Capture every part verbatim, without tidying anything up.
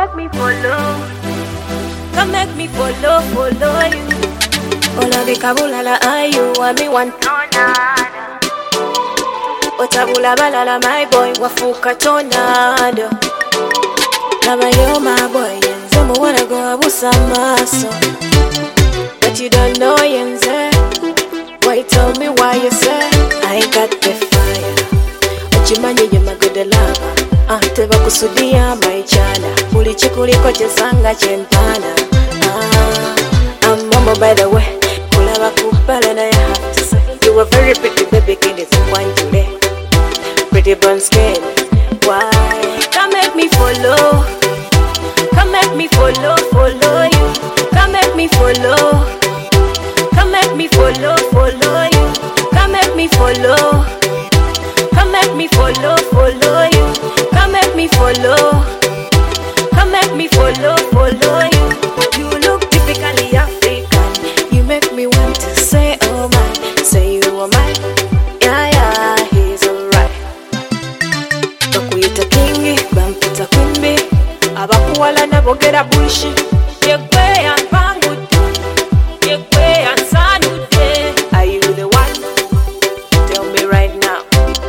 make me follow. Come make me follow, follow you. Ola vikabulala ayu wa mi wantonada. Otabula balala my boy wafuka tornado. Lava yo my boy yenze mu wanna go abusa maso. But you don't know yenze. Why tell me why you say I got the fire. Ochimanye you my good lover. Ah, teba kusudia maichana. Uli chikuliko chesanga chempana. Ah, I'm mama by the way. Kulaba kupala na ya have to say. You were very pretty baby king is one today. Pretty brown skin. Why? Come make me follow. Come make me follow, follow you. Come make me follow. Come make me follow, follow you. Come make me follow. Come make me follow, follow you. Come make me follow. Come make me follow, follow you. You look typically African. You make me want to say, oh my, say you are mine. Yeah, yeah, he's alright. Bakuita kingi, bampita kumbi. Abakuwala nabogera bullshit. Yekwe ya panguti. Yekwe ya sanude. Are you the one? Tell me right now.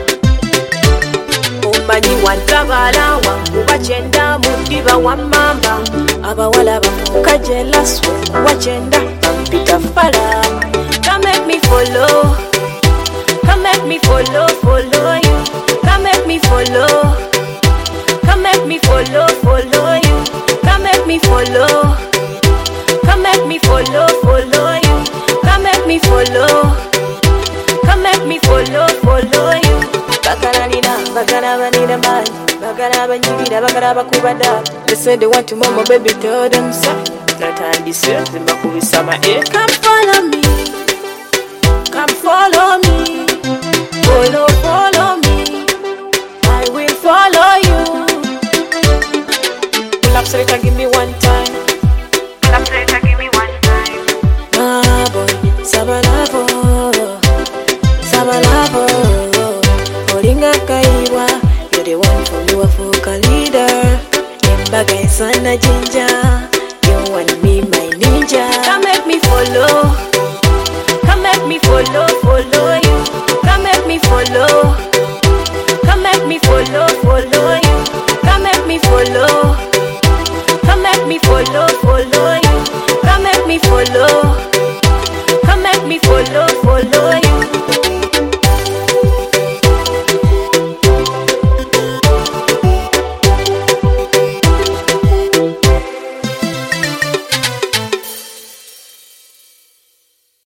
Umbanyi wantabala wanguba chenda mudiba wa mamba. Abawala bamuka jealous wachenda bampita fala. Come make me follow. Come make me follow, follow you. Come make me follow. Come make me follow, follow you. Come make me follow. Come make me follow, follow you. Come make me follow. Come make me follow, follow you. Bakana nina, bakana banina man. Bakana banyirira, bakana bakubada. They said they want to mama baby, tell them so. That time this year, they makubisa my ear. Come follow me. Come follow me. Follow, follow me. I will follow you. Pull up so you give me one time. Pull up so you give me one time. Ah boy, sabalavo, sabalavo. Olinga kaiwa, you're the one for me, wafuka leader. Embaga isana jinja, you want me my ninja. Come make me follow. Come make me follow, follow you. Come make me follow.